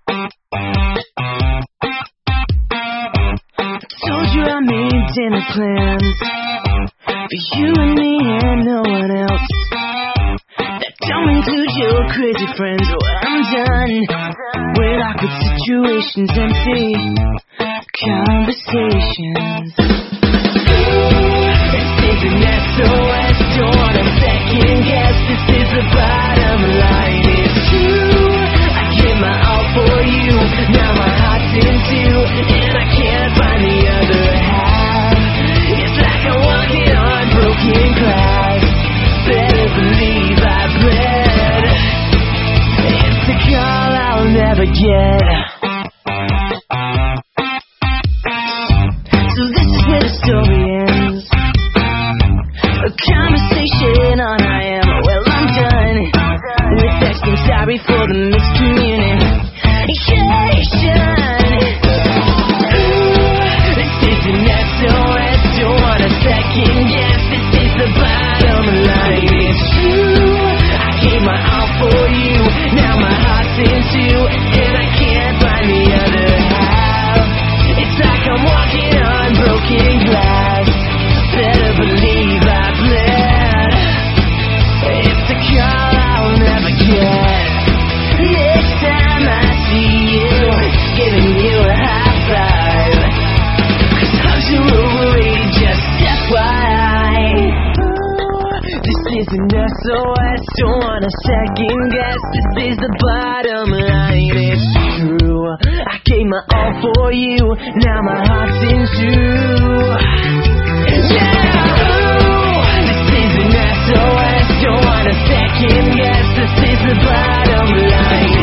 Told you I made dinner plans for you and me and no one else. That don't include your crazy friends. Well, I'm done with awkward situations, empty conversations. This is an SOS, don't wanna second guess. This is the bottom line. It's true, I gave my all for you. Now my heart's in two, and I can't find the other half. It's like I'm walking on broken glass. Better believe I bled. It's a call I'll never get. So this is where the story ends. A conversation on I am. Well, I'm done with texting sorry for the miscommunication. This is an SOS, don't want a second guess. This is the bottom line. It's true, I gave my all for you. Now my heart's in two, and I can't find the other half. It's like I'm walking on broken glass. Better believe I bled. It's a call I'll never get. Next time I see you, giving you a high five. 'Cause hugs are overrated, just FYI. This is an SOS, don't want a second guess. This is the bottom line. It's true, I gave my all for you. Now my heart's in two. Yeah, this is an SOS, don't want a second guess. This is the bottom line.